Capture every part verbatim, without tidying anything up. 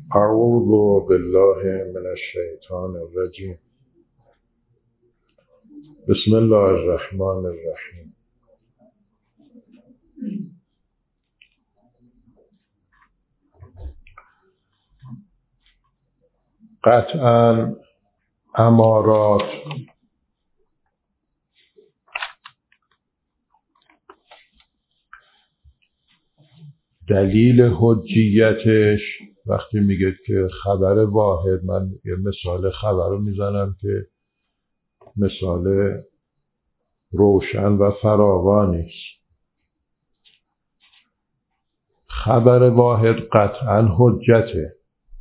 اعوذ بالله من الشیطان الرجیم. بسم الله الرحمن الرحیم. قطعاً امارات دلیل حجیتش وقتی میگه که خبر واحد، من یه مثال خبر رو میزنم که مثال روشن و فراوانی است. خبر واحد قطعا حجته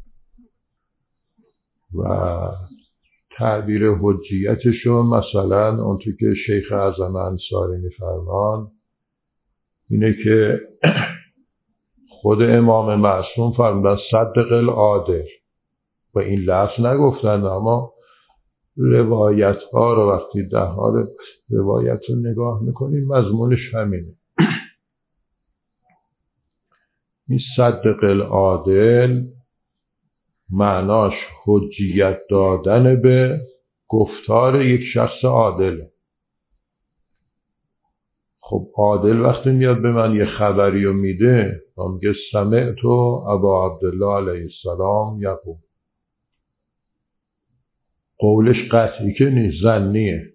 و تعبیر حجیتشو مثلا اونطور که شیخ اعظم انصاری میفرمان اینه که خود امام معصوم فرمودن صدق العادل، و این لفظ نگفتن، اما روایت ها رو وقتی ده حال روایت رو نگاه میکنیم مضمونش همینه. این صدق العادل معناش حجیت دادن به گفتار یک شخص عادله. خب عادل وقتی میاد به من یه خبری رو میده، میگه سمعت ابا عبدالله علیه السلام یقول، قولش قطعی که نیست، ظنیه،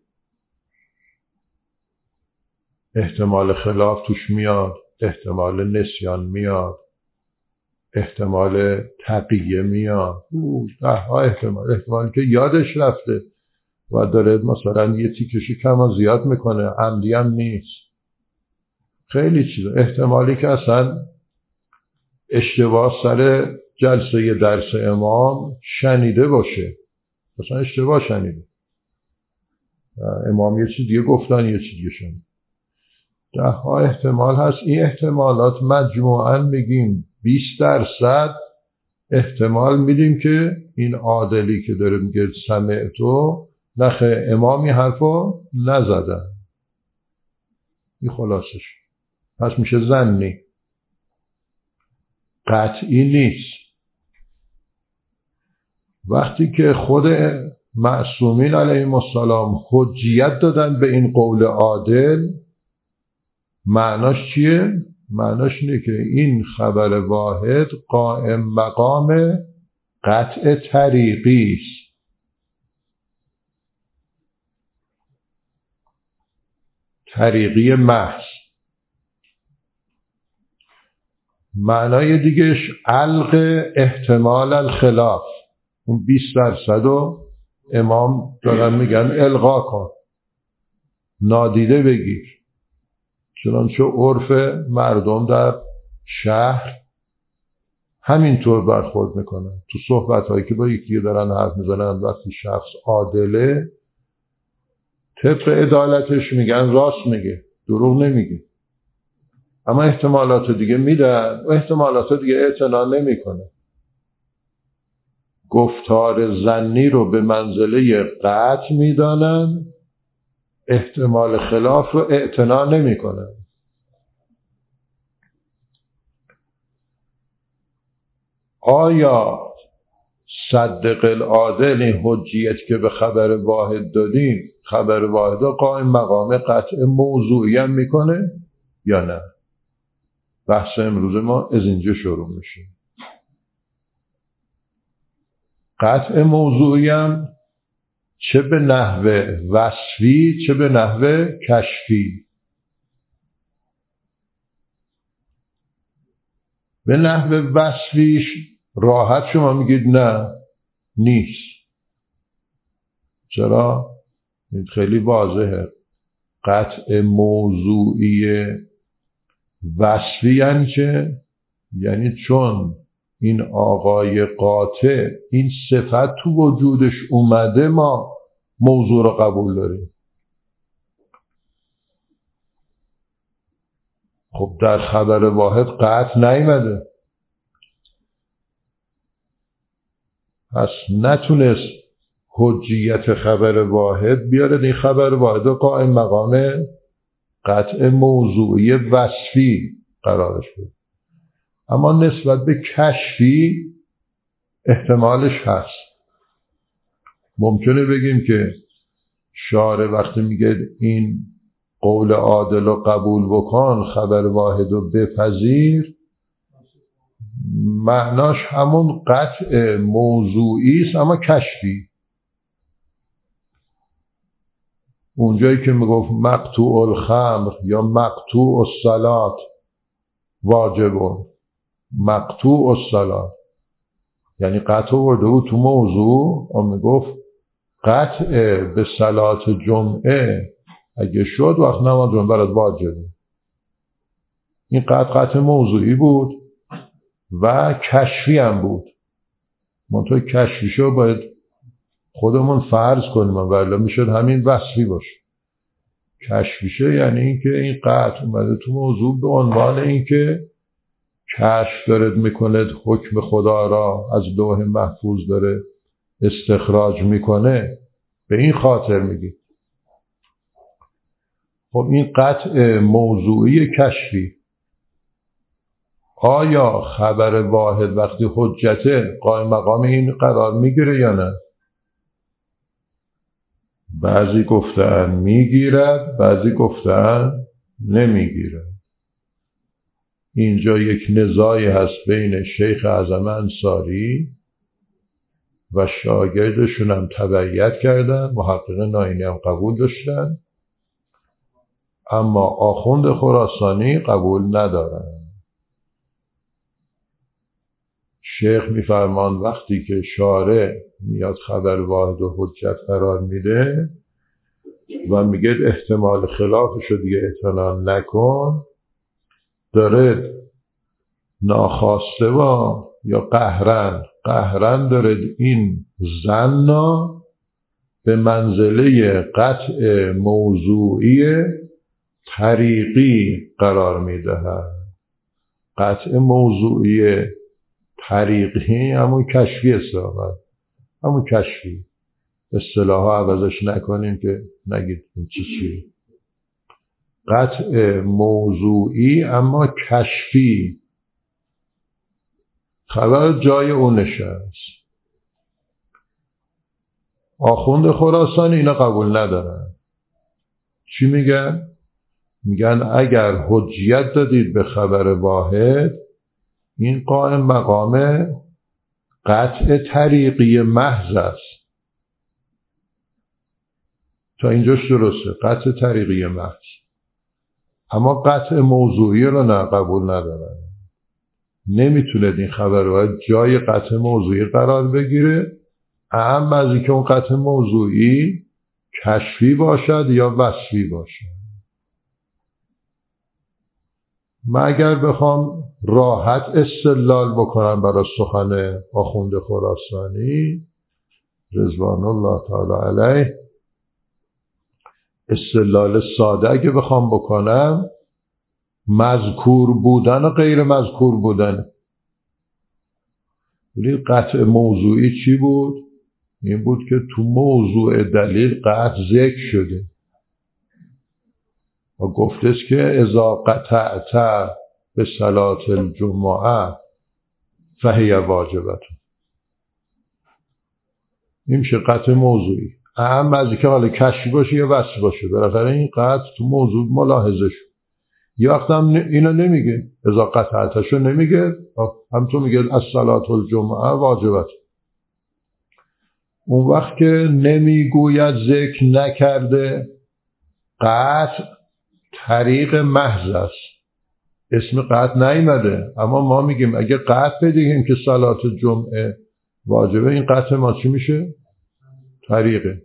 احتمال خلاف توش میاد، احتمال نسیان میاد، احتمال تقیه میاد، ده ها احتمال احتمالی که یادش رفته و داره مثلا یه تیکشی کم و زیاد میکنه، عمدی هم نیست، خیلی چیزا، احتمالی که اصلا اشتباه سر جلسه درس امام شنیده باشه، مثلا اشتباه شنیده، امام یه چیز دیگه گفتن یه چیز دیگه شنیده، ده ها احتمال هست. این احتمالات مجموعاً میگیم بیست درصد احتمال میدیم که این عادلی که داره میگه سمعتو نخه امامی حرفو نزدن. این خلاصش پس میشه ظنی، قطعی نیست. وقتی که خود معصومین علیهم السلام حجیت دادن به این قول عادل، معناش چیه؟ معناش اینه که این خبر واحد قائم مقام قطع طریقی است. طریقی محض. معنای دیگهش علق احتمال الخلاف، اون بیست درصد رو امام دارن میگن الغا کن، نادیده بگیر، چنانچه عرف مردم در شهر همینطور برخورد میکنن. تو صحبت هایی که با یکی دارن حرف میزنن، وقتی شخص عادله طبق عدالتش میگن راست میگه، دروغ نمیگه، اما احتمالات دیگه میدن و احتمالات دیگه اعتنا نمیکنه. گفتار ظنی رو به منزله قطع میدانن، احتمال خلاف رو اعتنا نمیکنن. آیا صدق العادل، این حجیت که به خبر واحد دادیم، خبر واحد قائم مقام قطع موضوعی هم میکنه یا نه؟ بحث امروز ما از اینجا شروع میشه. قطع موضوعی هم چه به نحو وصفی چه به نحو کشفی. به نحو وصفیش راحت شما میگید نه نیست. چرا؟ خیلی واضحه. قطع موضوعی وصفی یعنی چه؟ یعنی چون این آقای قاطع این صفت تو وجودش اومده ما موضوع رو قبول داریم. خب در خبر واحد قطع نیامده، پس نتونست حجیت خبر واحد بیاره این خبر واحد قائم مقام قطع موضوعی وصفی قرارش بده. اما نسبت به کشفی احتمالش هست. ممکنه بگیم که شارع وقتی میگه این قول عادل رو قبول بکن، خبر واحد رو بپذیر، معناش همون قطع موضوعی است اما کشفی. اونجایی که میگفت مقطوع الخمر یا مقطوع الصلاة واجبون، مقطوع الصلاة یعنی قطع ورده بود تو موضوع و میگفت قطع به صلاة جمعه اگه شد وقت نماز جمعه برات واجبه. این قطع قطع موضوعی بود و کشفی هم بود. منطقه کشفی شو باید خودمون فرض کنیم ولی میشد همین وصفی باشه. کشفی شو یعنی اینکه این قطع اومده تو موضوع به عنوان اینکه کشف دارد میکند حکم خدا را از لوح محفوظ داره استخراج میکنه، به این خاطر میگی. خب این قطع موضوعی کشفی، آیا خبر واحد وقتی حجته قائم مقام این قرار میگیره یا نه؟ بعضی گفتن میگیرد، بعضی گفتن نمیگیرد. اینجا یک نزاعی هست بین شیخ اعظم انصاری و شاگردشون هم تبعیت کردن، محقق ناینی هم قبول داشتن، اما آخوند خراسانی قبول ندارن. شیخ میفرمان وقتی که شارع میاد خبر واحد و حجت قرار میده و میگه احتمال خلافشو دیگه اطلاع نکن، داره ناخواسته و یا قهرن قهرن داره این ظنا به منزله قطع موضوعی طریقی قرار میده. قطع موضوعی طریقی همون کشفی اصطلاح، همون کشفی اصطلاح ها عوضش نکنیم که نگید چی چی. قطع موضوعی اما کشفی، خبر جای اون نشست. آخوند خراسانی اینا قبول ندارن. چی میگن؟ میگن اگر حجیت دادید به خبر واحد، این قائم مقام قطع طریقی محض است. تا اینجاش درسته، قطع طریقی محض. اما قطع موضوعی رو نه قبول ندارن. نمیتونه این خبر واحد جای قطع موضوعی قرار بگیره، اهم از اینکه اون قطع موضوعی کشفی باشد یا وصفی باشد. من اگر بخوام راحت استدلال بکنم برای سخن آخوند خراسانی رضوان الله تعالی علیه، استدلال ساده اگه بخوام بکنم، مذکور بودن و غیر مذکور بودن. ولی قطع موضوعی چی بود؟ این بود که تو موضوع دلیل قطع ذکر شده و گفته است که اذا قطعت به صلاة الجمعه فهی واجبت. این میشه قطع موضوعی. اهم از اینکه حالا کشفی باشه یا وصف باشه، بالاخره این قطع تو موضوع ملاحظه شد. یه وقت هم اینو نمیگه، اذا قطعتشو نمیگه، هم تو میگه از صلاة الجمعه واجبت. اون وقت که نمیگوید ذکر نکرده، قطع طریق محض است، اسم قطع نیامده، اما ما میگیم اگه قطع بگیم که صلاة جمعه واجبه، این قطع ما چی میشه؟ طریقه.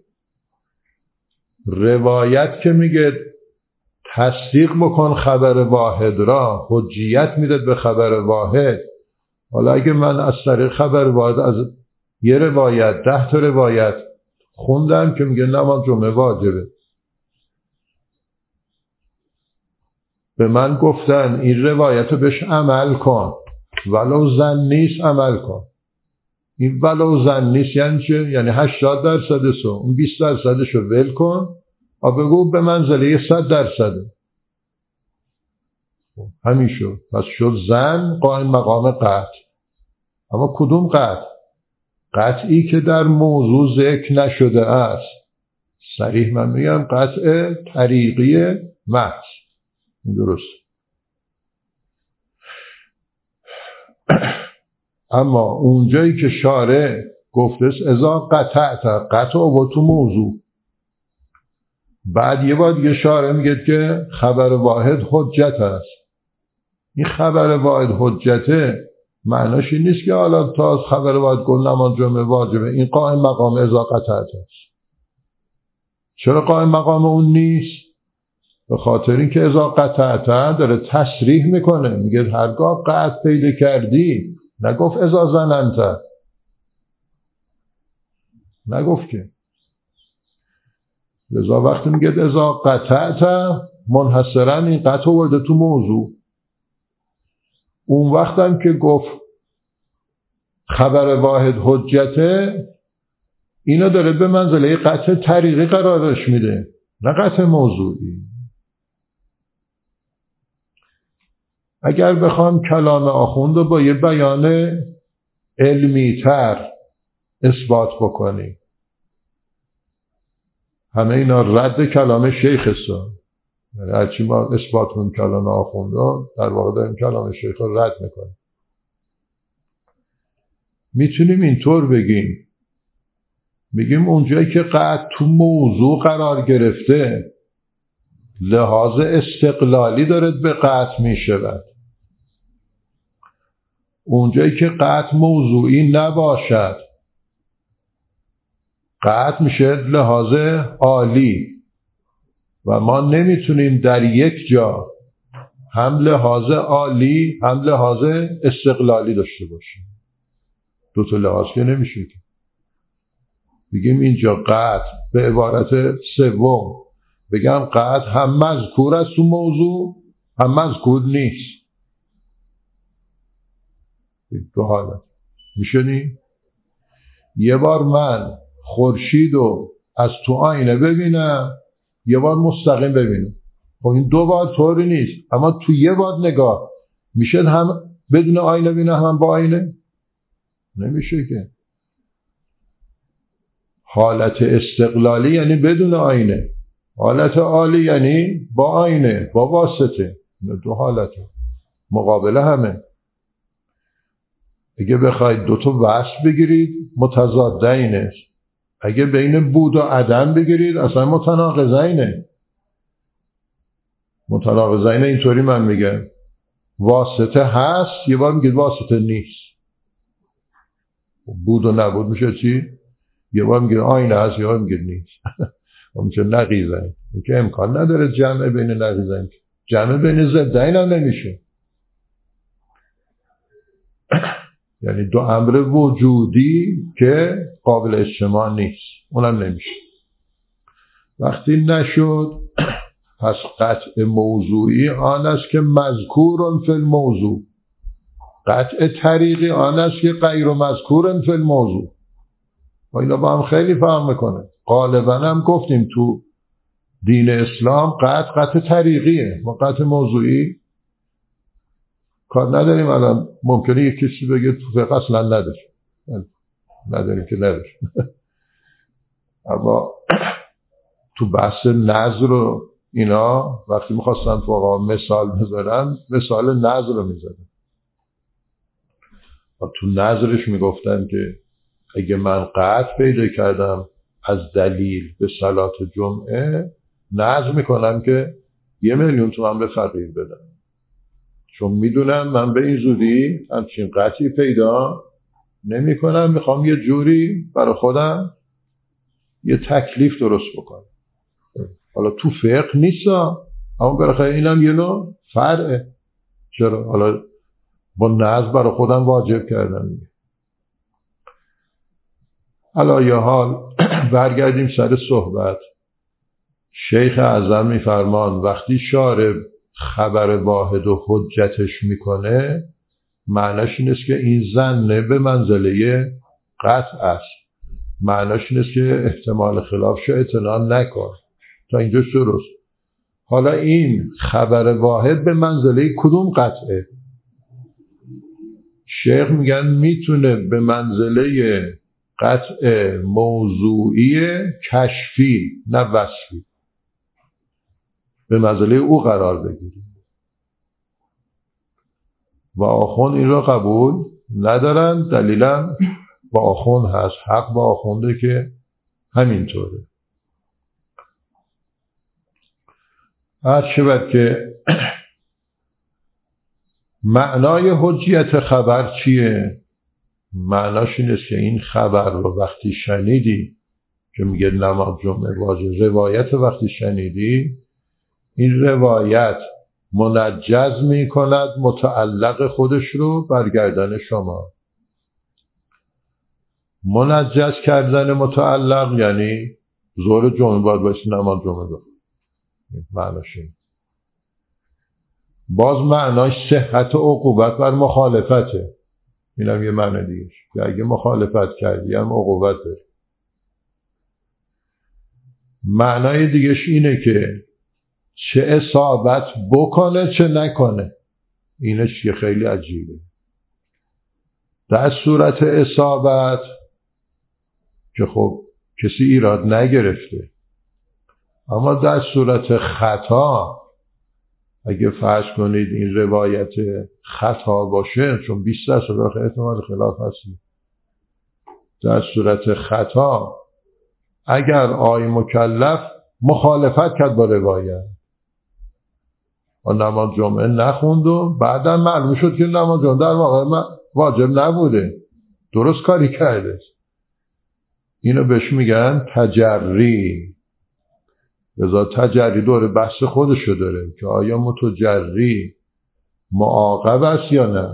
روایت که میگه تصدیق بکن خبر واحد را، حجیت میده به خبر واحد. حالا اگه من از طریق خبر واحد از یه روایت ده تا روایت خوندم که میگه نماز جمعه واجبه، به من گفتن این روایت رو بهش عمل کن، ولو زن نیست عمل کن. این ولو زن نیست یعنی چه؟ یعنی هشتاد درصدشو، اون بیست درصدشو ول کن و بگو به منزله صد درصده. همین شد. پس شد زن قائم مقام قطع. اما کدوم قطع؟ قطعی که در موضوع ذکر نشده است، صریح من میگم قطع طریقی محض. این درست. اما اونجایی که شارع گفته است اذا قطعت، قطع و تو موضوع، بعد یه بار دیگه شارع میگه که خبر واحد حجت است. این خبر واحد حجته معناش این نیست که حالا تا خبر واحد گل نماز جمعه واجبه. این قائم مقام اذا قطعت است. چرا قائم مقام اون نیست؟ به خاطر اینکه اذا قطعت داره تصریح میکنه، میگه هرگاه قطع پیدا کردی، نگفت اذا ظننت، نگفت که. لذا وقتی میگه اذا قطعت منحصرا این قطع ورده تو موضوع. اون وقتم که گفت خبر واحد حجته، اینو داره به منزله قطع طریقی قرارش میده، نه قطع موضوعی. اگر بخوام کلام آخوند رو با یه بیان علمی تر اثبات بکنی، همه اینا رد کلام شیخ است. یعنی هرچی ما اثبات کنیم کلام آخوند رو، در واقع داریم کلام شیخ رو رد میکنیم. میتونیم اینطور بگیم، میگیم اونجایی که قطع تو موضوع قرار گرفته، لحاظ استقلالی داره به قطع میشود. اونجایی که قطع موضوعی نباشد، قطع میشه لحاظ عالی و ما نمیتونیم در یک جا هم لحاظ عالی هم لحاظ استقلالی داشته باشیم. دو تا لحاظ که نمیشه. بگیم اینجا قطع به عبارت سوم بگم قطع هم مذکور است تو موضوع هم مذکور نیست. دو حالت میشه نی؟ یه بار من خورشید رو از تو آینه ببینم، یه بار مستقیم ببینم. خب این دو بار طوری نیست، اما تو یه بار نگاه میشه هم بدون آینه ببینم هم با آینه؟ نمیشه که. حالت استقلالی یعنی بدون آینه، حالت عالی یعنی با آینه، با واسطه. دو حالت مقابله همه. اگه بخواید دوتا وصف بگیرید متضادینه، اگه بین بود و عدم بگیرید اصلا متناقضینه. متناقضینه اینطوری من میگم واسطه هست، یه بار میگید واسطه نیست. بود و نبود میشه چی؟ یه بار میگید آینه هست، یه بار میگید نیست. میشه نقیضین. این که امکان نداره جمع بین نقیضین، جمع بین ضدین هم نمیشه. یعنی دو امر وجودی که قابل اجتماع نیست، اونم نمیشه. وقتی نشد پس قطع موضوعی آن است که مذکورن فی الموضوع، قطع طریقی آن است که غیر مذکورن فی الموضوع. و اینا با هم خیلی فهم میکنه. غالبا هم گفتیم تو دین اسلام قطع قطع طریقیه، ما قطع موضوعی کار نداریم. الان ممکنه یک کسی بگه تو فقه اصلا نداره، نداریم که نداره. اما تو بحث نظر و اینا وقتی میخواستن فقها مثال بذارن، مثال نظر رو میزدن. و تو نظرش میگفتن که اگه من قطع پیدا کردم از دلیل به صلات جمعه، نظر میکنم که یه میلیون تومن به فقیر بدم، چون میدونم من به این زودی همچین قطعی پیدا نمی کنم، میخوام یه جوری برای خودم یه تکلیف درست بکنم. حالا تو فقه نیست، اما بالاخره اینم یه نوع فرعه. چرا؟ حالا با نظر برای خودم واجب کردم. حالا یه حال برگردیم سر صحبت. شیخ اعظم میفرمان وقتی شارع خبر واحد و حجتش میکنه، معناش این است که این ظن به منزله قطع است. معناش این است که احتمال خلافش اعتنا نکن. تا اینجا درست. حالا این خبر واحد به منزله کدوم قطعه؟ شیخ میگن میتونه به منزله قطع موضوعی کشفی نه وصفی به منزله او قرار بگیریم و آخوند این را قبول ندارن. دلیلا با آخوند هست، حق با آخونده که همینطوره. هر شود که معنای حجیت خبر چیه؟ معناش این است که این خبر رو وقتی شنیدی که میگه نماز جمعه واجب، روایت وقتی شنیدی، این روایت منجز میکند متعلق خودش رو برگردن شما. منجز کردن متعلق یعنی ظهر جمعه باید بایستی نماز جمعه بخون. معناش این. باز معناش صحت و عقوبت بر مخالفته. این هم یه معنی دیگه که اگه مخالفت کردی هم عقوبت داری. معنای دیگهش اینه که چه اصابت بکنه چه نکنه. اینش که خیلی عجیبه. در صورت اصابت که خب کسی ایراد نگرفته، اما در صورت خطا اگه فرض کنید این روایت خطا باشه، چون بیست درصد احتمال خلاف هستی، در صورت خطا اگر آی مکلف مخالفت کرد با روایت و نماز جمعه نخوند و بعدم معلوم شد که نماز جمعه در واقع واجب نبوده، درست کاری کرده، اینو بهش میگن تجری. لذا تجری داره بحث خودشو داره که آیا متجری معاقب است یا نه.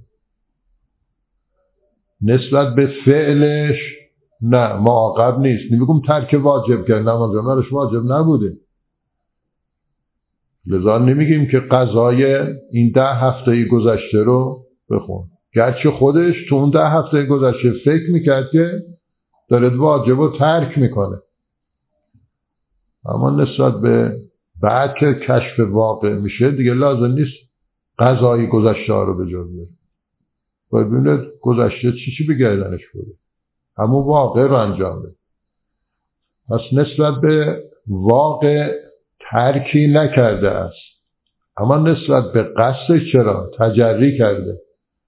نسبت به فعلش نه معاقب نیست. نمیگم ترک واجب کرد، نماز جمعهش واجب نبوده، لذا نمیگیم که قضای این ده هفته گذشته رو بخون، گرچه خودش تو اون ده هفته گذشته فکر میکرد که داره واجب رو ترک میکنه، اما نسبت به بعد که کشف واقع میشه دیگه لازم نیست قضای گذشته ها رو به جا بیاره. باید ببینید گذشته چی چی به گردنش بوده، همون واقع رو انجام بده. پس نسبت به واقع ترکی نکرده است، اما نسبت به قصدش چرا تجری کرده.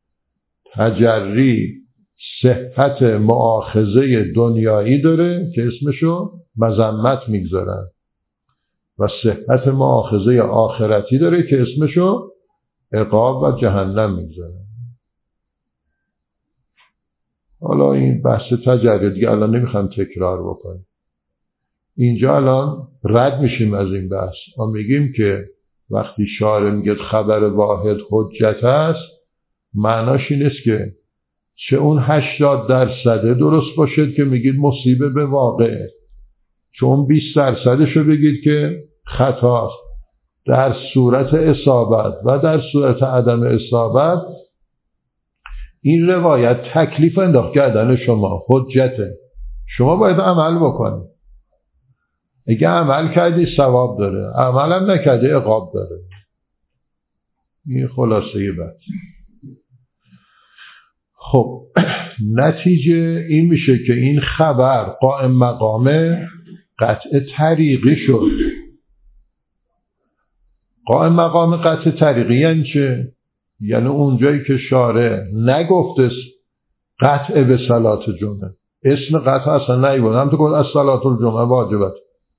تجری صحت مؤاخذه دنیایی داره که اسمشو مذمت میگذارن و صحت مؤاخذه آخرتی داره که اسمشو عقاب و جهنم میگذارن. حالا این بحث تجری دیگه الان نمیخوام تکرار بکنیم. اینجا الان رد میشیم از این بحث و میگیم که وقتی شارع میگه خبر واحد حجت است، معناش این است که چه اون هشتاد درصده درست باشد که میگید مصیبه به واقعه، چون بیست درصدش رو بگید که خطاست. در صورت اصابت و در صورت عدم اصابت این روایت تکلیف انداخت کردن شما حجته، شما باید عمل بکنید. اگه عمل کردی ثواب داره، عمل هم نکردی عقاب داره. این خلاصه بحث. خب نتیجه این میشه که این خبر قائم مقام قطع طریقی شد. قائم مقام قطع طریقی یعنی چه؟ یعنی اونجایی که شارع نگفته قطع به صلات جمعه، اسم قطع اصلا نیبود، هم تو گفت از صلات الجمعه واجبت.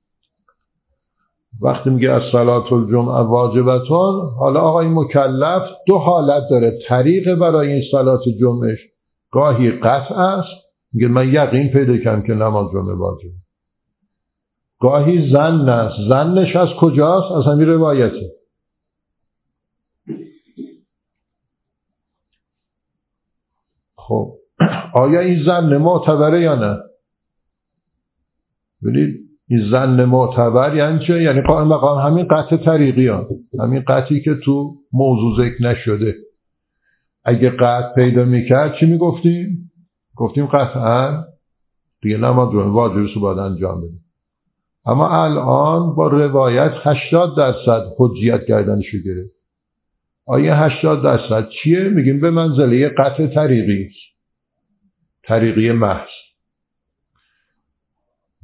وقتی میگه از صلات الجمعه واجبتون، حالا آقای مکلف دو حالت داره. طریق برای این صلات جمعهش گاهی قطع است، میگه من یقین پیدا کردم که نماز جمعه واجبه. گاهی ظن است. ظنش از کجاست؟ از همین روایته. خب آیا این ظن معتبره یا نه؟ ببینید این ظن معتبر یعنی چه؟ یعنی قائم مقام همین قطع طریقی ها، همین قطعی که تو موضوع ذکر نشده. اگه قطع پیدا میکرد چی میگفتیم؟ گفتیم قطعا دیگه نماز جمعه واجبش رو باید انجام بدیم. اما الان با روایت هشتاد درصد حجیت کردنشو گرفت. آیا هشتاد درصد چیه؟ میگیم به منزله قطع طریقی، طریقی محض.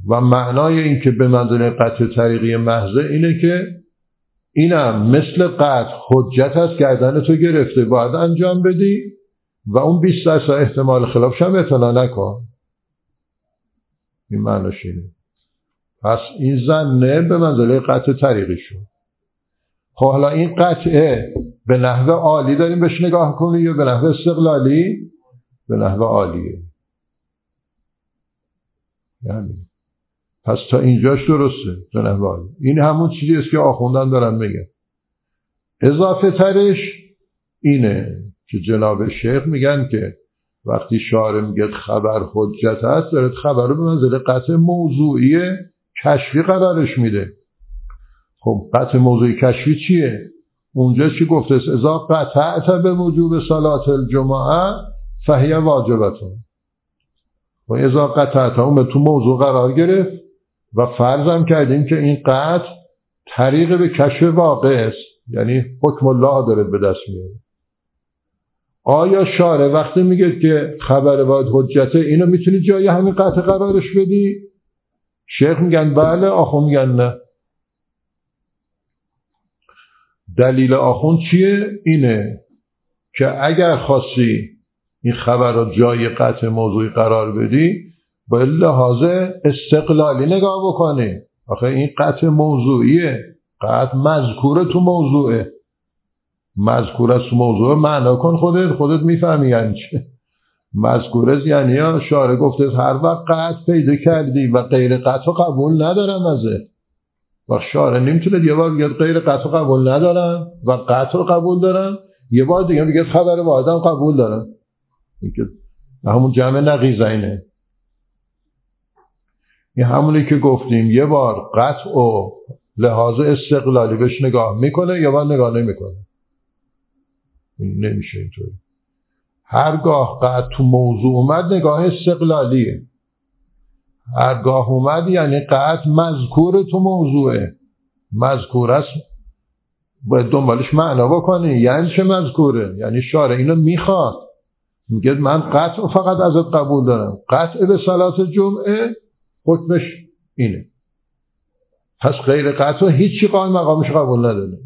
و معنای این که به منزله قطع طریقی محض اینه که اینم مثل قطع حجت هست گردن تو گرفته باید انجام بدی و اون بیست درصد احتمال خلافش هم اطلاع نکن. این معناش اینه. پس این زنه به منزله قطع طریقی شد. خب حالا این قطعه به نحو عالی داریم بهش نگاه کنیم یا به نحو استقلالی؟ به نحو عالیه. یعنی پس تا اینجاش درسته به نحو عالی. این همون چیزی است که آخوندان دارن میگن. اضافه ترش اینه که جناب شیخ میگن که وقتی شارع میگه خبر حجت هست داره خبر رو به منزله قطع موضوعی کشفی قرارش میده. خب قطع موضوعی کشفی چیه؟ اونجا چی گفته است؟ اذا قطعت به وجوب صلاة الجمعه فهی واجبتون. و اذا قطعت اون به تو موضوع قرار گرفت و فرضم کردیم که این قطع طریق به کشف واقع است، یعنی حکم الله داره به دست میاره. آیا شارع وقتی میگه که خبر باید حجته اینو میتونی جای همین قطع قرارش بدی؟ شیخ میگن بله، آخوند میگن نه. دلیل آخوند چیه؟ اینه که اگر خواستی این خبر رو جای قطع موضوعی قرار بدی باید لحاظ استقلالی نگاه بکنی. آخه این قطع موضوعیه، قطع مذکوره تو موضوعه، مذکوره تو موضوع معنا کن خودت خودت میفهمی یعنی چه. مذکوره یعنی ها شارع گفته هر وقت قطع پیدا کردی و غیر قطع قبول ندارم ازه. و شارع نمیتونه یه بار بگه غیر قطع قبول ندارم و قطع قبول دارم، یه بار دیگه میگه خبر واحدم قبول دارم. این که همون جمع نقیضه اینه. این همونی که گفتیم یه بار قطع و لحاظ استقلالی بهش نگاه میکنه یا بار نگاه نمیکنه. این نمیشه اینطوری. هرگاه قطع تو موضوع اومد نگاه استقلالیه، هرگاه اومد یعنی قطع مذکور تو موضوعه، مذکور است باید دنبالش معنا بکنی. یعنی چه مذکوره؟ یعنی شارع اینو میخواد، میگه من قطع فقط ازت قبول دارم، قطع به صلاة جمعه حکمش اینه، پس غیر قطع هیچی قائم مقامش قبول نداره.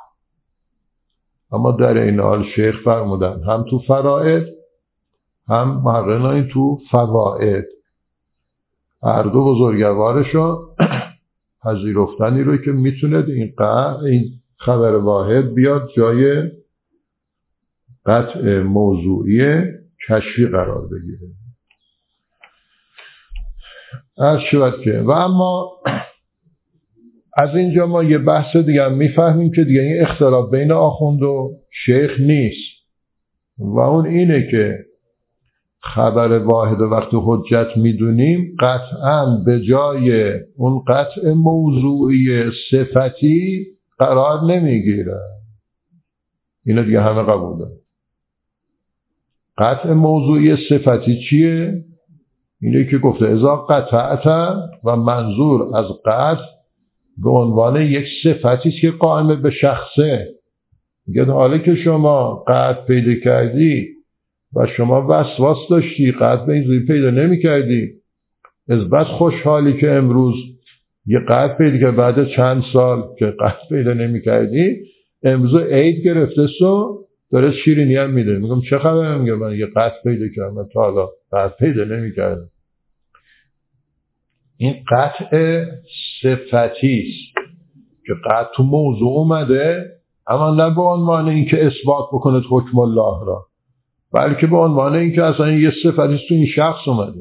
اما در این حال شیخ فرمودن هم تو فرائض هم محققین تو فواید هر دو بزرگوارشو پذیرفتنی رو که میتونه این قطع این خبر واحد بیاد جای قطع موضوعی کشفی قرار بگیره. از شود که و اما از اینجا ما یه بحث دیگه هم میفهمیم که دیگه این اختلاف بین آخوند و شیخ نیست و اون اینه که خبر واحد وقتی حجت میدونیم قطعا به جای اون قطع موضوعی صفتی قرار نمیگیره. اینو دیگه همه قبول دارن. قطع موضوعی صفتی چیه؟ اینه که گفته اذا قطعت و منظور از قطع به عنوان یک صفتی است که قائم به شخصه. میگه حالا که شما قطع پیدا کردی و شما وسواس داشتی قطع به این زوی پیدا نمی کردی، از بس خوشحالی که امروز یه قطع پیدا که بعد چند سال که قطع پیدا نمی کردی امروز عید گرفته سو داره شیرینی هم میده. میگم چه خبره؟ میگه من یه قطع پیدا کردم، تا حالا قطع پیدا نمی کردم. این قطع صفتی است که قطع تو موضوع اومده، اما نه به عنوان این که اثبات بکنه حکم الله را، بلکه به عنوان این که اصلا یه صفتی تو این شخص اومده.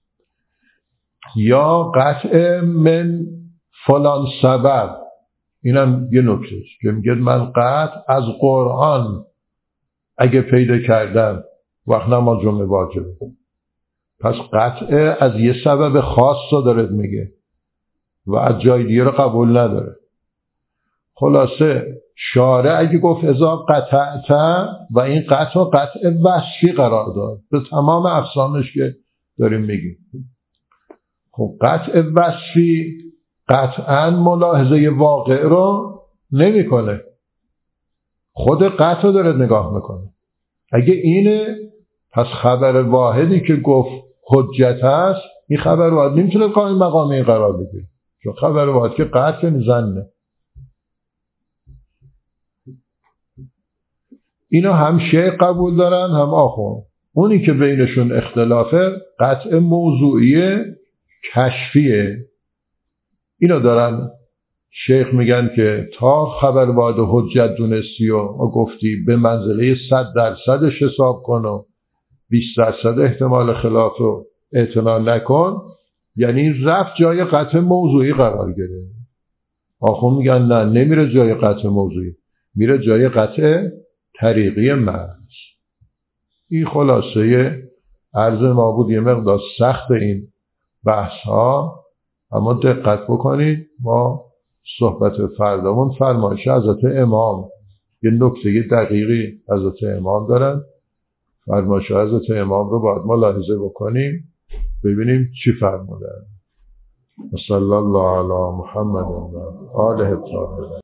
یا قطع من فلان سبب، اینم یه نکته است که میگه من قطع از قرآن اگه پیدا کردم وقت نماز جمعه واجبه. پس قطع از یه سبب خاص رو داره میگه و از جای دیگه رو قبول نداره. خلاصه شارع اگه گفت اذا قطعت و این قطع و قطع وصفی قرار داد به تمام اقسامش که داریم میگیم. خب قطع وصفی قطعا ملاحظه واقع رو نمی کنه، خود قطع رو داره نگاه میکنه. اگه اینه پس خبر واحدی که گفت حجت هست این خبر واحد نمیتونه قائم مقام این قرار بگیره، چون خبر واحد که قطع زنه. اینا هم شیخ قبول دارن هم آخوند. اونی که بینشون اختلافه قطع موضوعی کشفیه. اینا دارن شیخ میگن که تا خبر واحد حجت دونستی و گفتی به منزله صد درصدش حساب کن و بیست درصد احتمال خلاف رو اعتنا نکن، یعنی رفت جای قطع موضوعی قرار گرفت. آخوند میگن نه، نمیره جای قطع موضوعی، میره جای قطع طریقی محض. این خلاصه عرض ما بود. یه مقدار سخت این بحث ها، اما دقت بکنید. ما صحبت فردامون فرمایش حضرت امام، یه نکته دقیقی حضرت امام دارن. فرمایش حضرت امام رو باید ملاحظه بکنیم، ببینیم چی فرمودن. صلی الله علی محمد و آله الطاهرین.